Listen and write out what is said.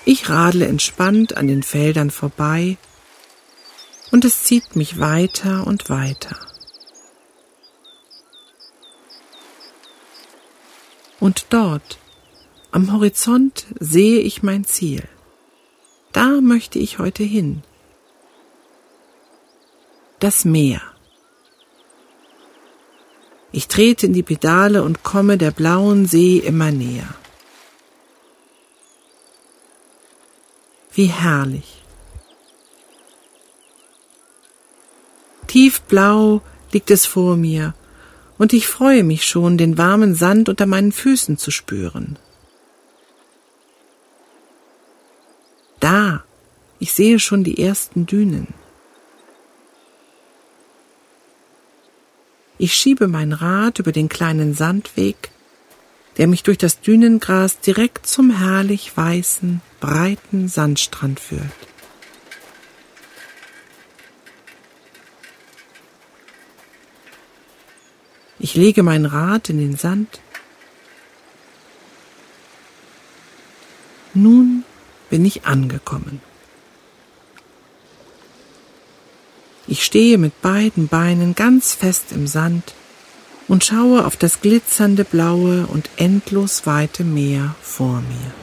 Ich radle entspannt an den Feldern vorbei und es zieht mich weiter und weiter. Und dort, am Horizont, sehe ich mein Ziel. Da möchte ich heute hin. Das Meer. Ich trete in die Pedale und komme der blauen See immer näher. Wie herrlich. Tiefblau liegt es vor mir und ich freue mich schon, den warmen Sand unter meinen Füßen zu spüren. Da, ich sehe schon die ersten Dünen. Ich schiebe mein Rad über den kleinen Sandweg, der mich durch das Dünengras direkt zum herrlich weißen, breiten Sandstrand führt. Ich lege mein Rad in den Sand. Nun bin ich angekommen. Ich stehe mit beiden Beinen ganz fest im Sand und schaue auf das glitzernde blaue und endlos weite Meer vor mir.